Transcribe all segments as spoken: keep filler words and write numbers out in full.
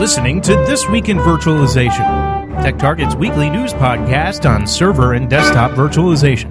listening to This Week in Virtualization, TechTarget's weekly news podcast on server and desktop virtualization.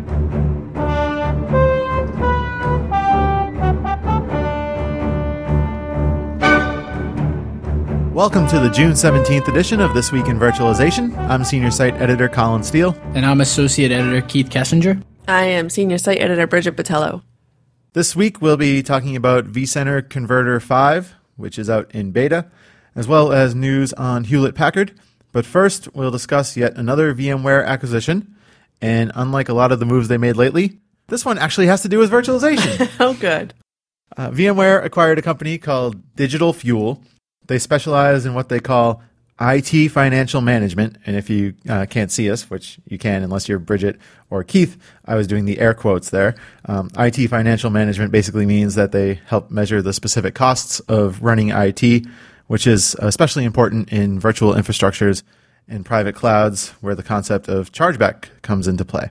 Welcome to the June seventeenth edition of This Week in Virtualization. I'm Senior Site Editor Colin Steele. And I'm Associate Editor Keith Kessinger. I am Senior Site Editor Bridget Botello. This week we'll be talking about vCenter Converter five, which is out in beta, as well as news on Hewlett-Packard. But first, we'll discuss yet another VMware acquisition. And unlike a lot of the moves they made lately, this one actually has to do with virtualization. Oh, good. Uh, VMware acquired a company called Digital Fuel. They specialize in what they call I T financial management. And if you uh, can't see us, which you can unless you're Bridget or Keith, I was doing the air quotes there. Um, I T financial management basically means that they help measure the specific costs of running I T, which is especially important in virtual infrastructures and private clouds where the concept of chargeback comes into play.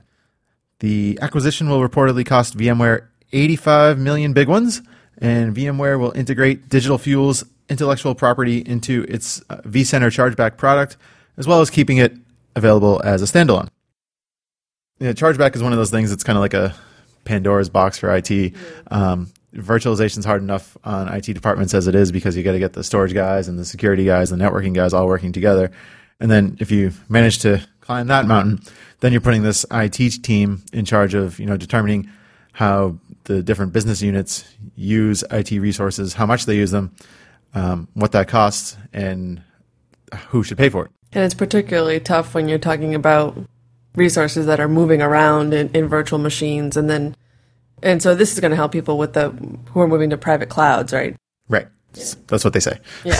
The acquisition will reportedly cost VMware eighty-five million big ones, and VMware will integrate Digital Fuel's intellectual property into its uh, vCenter chargeback product, as well as keeping it available as a standalone. You know, chargeback is one of those things that's kind of like a Pandora's box for I T. Um, virtualization is hard enough on I T departments as it is because you got to get the storage guys and the security guys and the networking guys all working together. And then if you manage to climb that mountain, then you're putting this I T team in charge of, you know, determining how the different business units use I T resources, how much they use them, Um, what that costs, and who should pay for it. And it's particularly tough when you're talking about resources that are moving around in, in virtual machines, and then, and so this is going to help people with the who are moving to private clouds, right? Right. Yeah. That's what they say.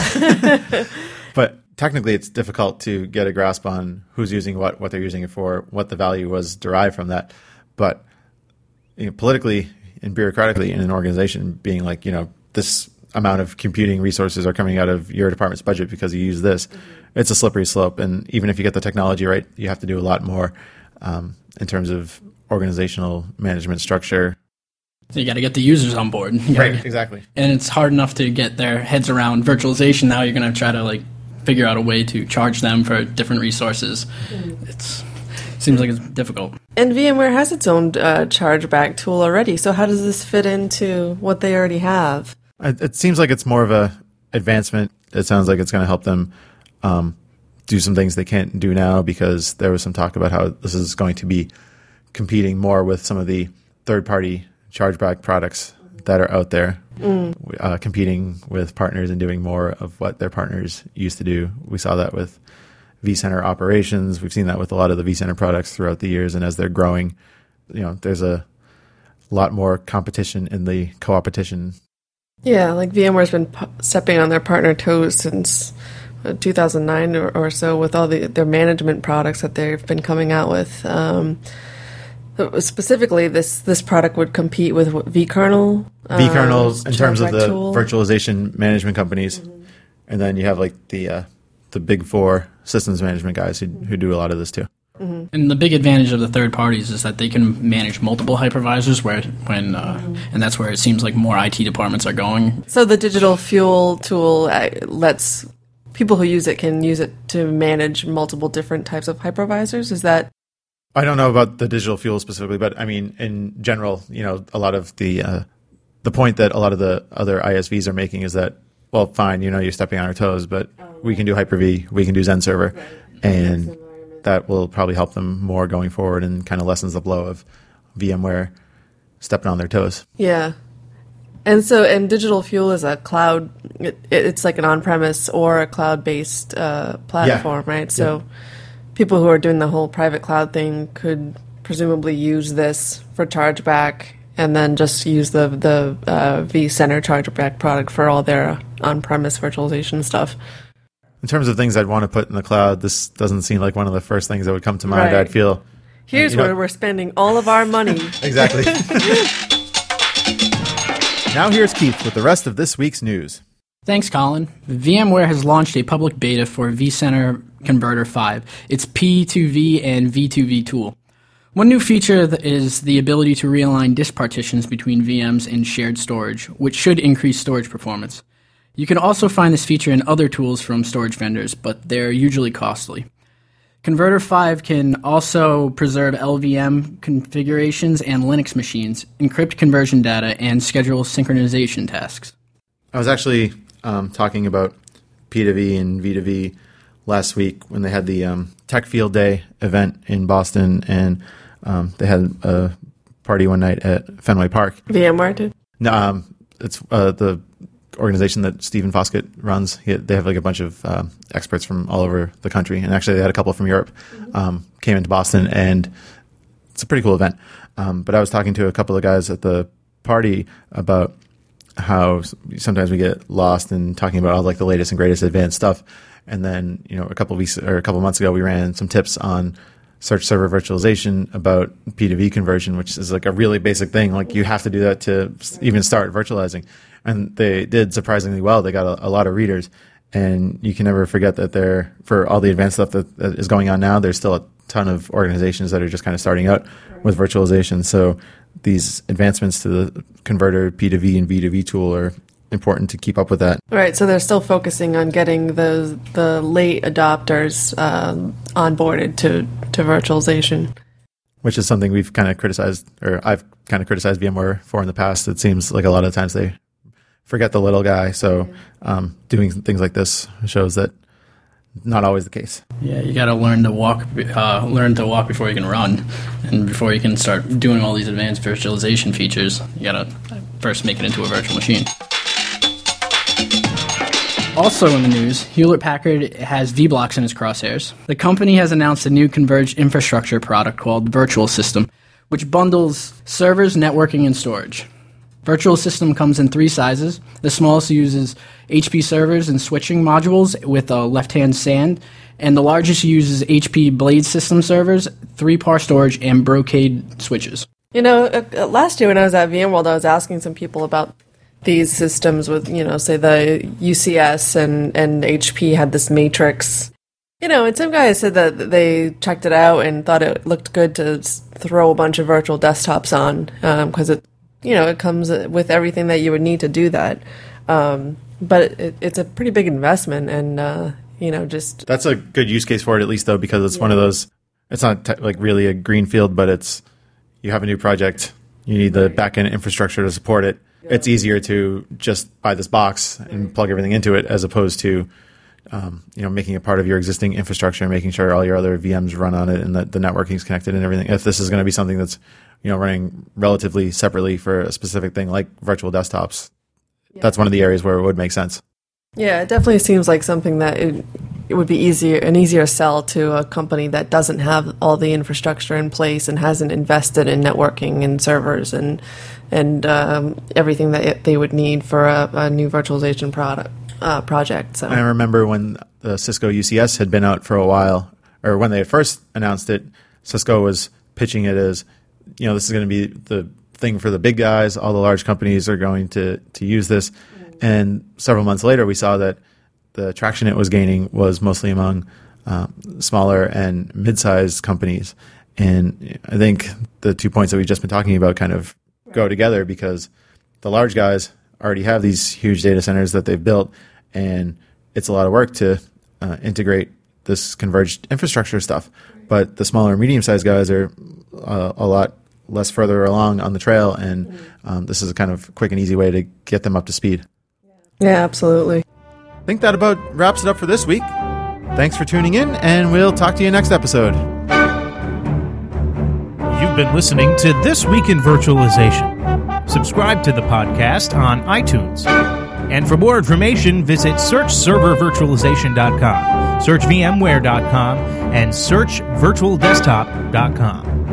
Yeah. But technically, it's difficult to get a grasp on who's using what, what they're using it for, what the value was derived from that. But you know, politically and bureaucratically, in an organization, being like, you know, this amount of computing resources are coming out of your department's budget because you use this, mm-hmm. It's a slippery slope. And even if you get the technology right, you have to do a lot more um, in terms of organizational management structure. So you got to get the users on board. Right, get, exactly. And it's hard enough to get their heads around virtualization. Now you're going to try to like figure out a way to charge them for different resources. Mm-hmm. It's seems like it's difficult. And VMware has its own uh, chargeback tool already. So how does this fit into what they already have? It, it seems like it's more of a advancement. It sounds like it's going to help them um, do some things they can't do now because there was some talk about how this is going to be competing more with some of the third-party chargeback products that are out there, mm. uh, competing with partners and doing more of what their partners used to do. We saw that with vCenter operations. We've seen that with a lot of the vCenter products throughout the years, and as they're growing, you know, there's a lot more competition in the co-opetition. Yeah, like VMware's been p- stepping on their partner toes since uh, two thousand nine or, or so with all the their management products that they've been coming out with. Um, specifically, this this product would compete with vKernel. Uh, vKernel in terms of the tool. virtualization management companies, mm-hmm. And then you have like the uh, the big four systems management guys who who do a lot of this too. Mm-hmm. And the big advantage of the third parties is that they can manage multiple hypervisors, where when uh, mm-hmm. and that's where it seems like more I T departments are going. So the Digital Fuel tool uh, lets people who use it can use it to manage multiple different types of hypervisors. Is that? I don't know about the Digital Fuel specifically, but I mean in general, you know, a lot of the uh, the point that a lot of the other I S Vs are making is that, well, fine, you know, you're stepping on our toes, but oh, right. we can do Hyper-V, we can do Zen Server, right. and that will probably help them more going forward and kind of lessens the blow of VMware stepping on their toes. Yeah. And so, and Digital Fuel is a cloud, it, it's like an on-premise or a cloud-based uh, platform, yeah. right? So yeah. people who are doing the whole private cloud thing could presumably use this for chargeback and then just use the, the uh, vCenter chargeback product for all their on-premise virtualization stuff. In terms of things I'd want to put in the cloud, this doesn't seem like one of the first things that would come to mind. Right. I'd feel... Here's you know, where we're spending all of our money. Exactly. Now here's Keith with the rest of this week's news. Thanks, Colin. VMware has launched a public beta for vCenter Converter five, its P two V and V two V tool. One new feature is the ability to realign disk partitions between V Ms in shared storage, which should increase storage performance. You can also find this feature in other tools from storage vendors, but they're usually costly. Converter five can also preserve L V M configurations and Linux machines, encrypt conversion data, and schedule synchronization tasks. I was actually um, talking about P two V and V two V last week when they had the um, Tech Field Day event in Boston, and um, they had a party one night at Fenway Park. VMware did? No, um, it's uh, the organization that Stephen Foskett runs. He, they have like a bunch of uh, experts from all over the country, and actually they had a couple from Europe mm-hmm. um, came into Boston, and it's a pretty cool event. Um, but I was talking to a couple of guys at the party about how sometimes we get lost in talking about all like the latest and greatest advanced stuff, and then you know a couple of weeks or a couple of months ago we ran some tips on search server virtualization about P two V conversion, which is like a really basic thing. Like you have to do that to even start virtualizing. And they did surprisingly well. They got a, a lot of readers, and you can never forget that there, for all the advanced stuff that, that is going on now, there's still a ton of organizations that are just kind of starting out with virtualization. So these advancements to the converter P two V and V two V tool are important to keep up with that. Right. So they're still focusing on getting the the late adopters um, onboarded to to virtualization, which is something we've kind of criticized, or I've kind of criticized VMware for in the past. It seems like a lot of times they forget the little guy. So um, doing things like this shows that not always the case. Yeah, you got to learn to walk. Uh, learn to walk before you can run, and before you can start doing all these advanced virtualization features, you got to first make it into a virtual machine. Also in the news, Hewlett-Packard has vBlocks in its crosshairs. The company has announced a new converged infrastructure product called Virtual System, which bundles servers, networking, and storage. Virtual System comes in three sizes. The smallest uses H P servers and switching modules with a left-hand S A N, and the largest uses H P Blade System servers, three-par storage, and Brocade switches. You know, uh, last year when I was at VMworld, I was asking some people about these systems with, you know, say the U C S and, and H P had this matrix. You know, and some guys said that they checked it out and thought it looked good to throw a bunch of virtual desktops on because um, it, you know, it comes with everything that you would need to do that. Um, but it, it's a pretty big investment, and uh, you know, just that's a good use case for it, at least though, because it's yeah. one of those. It's not te- like really a greenfield, but it's you have a new project, you need the backend infrastructure to support it. Yeah. It's easier to just buy this box and plug everything into it, as opposed to um, you know making it part of your existing infrastructure and making sure all your other V Ms run on it and that the networking is connected and everything. If this is going to be something that's you know running relatively separately for a specific thing like virtual desktops, yeah. that's one of the areas where it would make sense. Yeah, it definitely seems like something that it, it would be easier an easier sell to a company that doesn't have all the infrastructure in place and hasn't invested in networking and servers and and um, everything that it, they would need for a, a new virtualization product uh, project. So I remember when the Cisco U C S had been out for a while, or when they had first announced it, Cisco was pitching it as, you know, this is going to be the thing for the big guys. All the large companies are going to to use this. And several months later, we saw that the traction it was gaining was mostly among uh, smaller and mid-sized companies. And I think the two points that we've just been talking about kind of go together, because the large guys already have these huge data centers that they've built, and it's a lot of work to uh, integrate this converged infrastructure stuff. But the smaller and medium-sized guys are uh, a lot less further along on the trail, and um, this is a kind of quick and easy way to get them up to speed. Yeah, absolutely. I think that about wraps it up for this week. Thanks for tuning in, and we'll talk to you next episode. You've been listening to This Week in Virtualization. Subscribe to the podcast on iTunes. And for more information, visit search server virtualization dot com, search V M ware dot com, and search virtual desktop dot com.